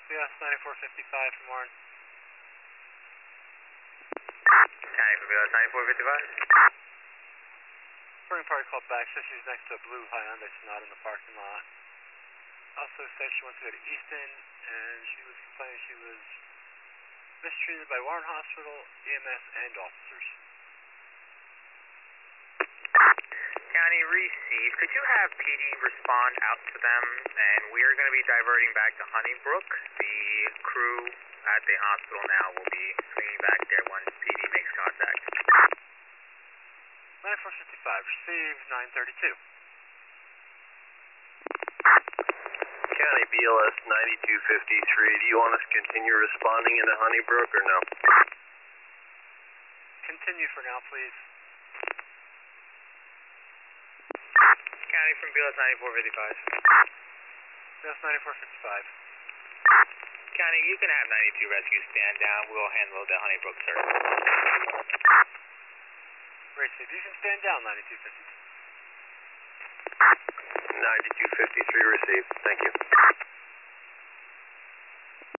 CS 9455 from Warren. County from BLS 9455. Spring party called back, says she's next to a blue Hyundai Sonata in the parking lot. Also said she wants to go to Easton, and she was complaining she was mistreated by Warren Hospital, EMS, and officers. County received. Could you have PD respond out to them? And we are going to be diverting back to Honeybrook. The crew at the hospital now will be swinging back there once PD makes contact. 9455, received 932. County BLS 9253, do you want us to continue responding into Honeybrook or no? Continue for now, please. County from BLS 9455. BLS 9455. County, you can have 92 rescue stand down. We'll handle the Honeybrook service. Received, you can stand down, 9252. 9253 received, thank you.